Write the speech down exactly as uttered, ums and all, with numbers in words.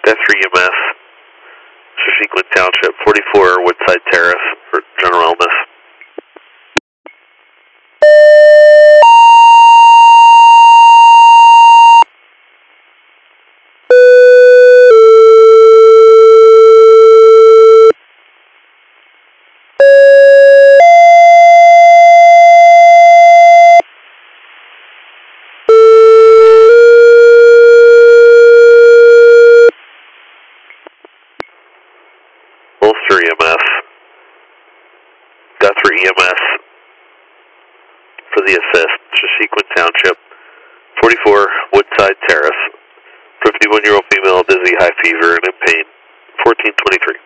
Guthrie E M S, Shashequin Township, forty-four Woodside Terrace for general illness. Ulster E M S, Guthrie E M S for the assist, Shashequin Township, forty-four Woodside Terrace, fifty-one-year-old female, dizzy, high fever, and in pain, fourteen twenty-three.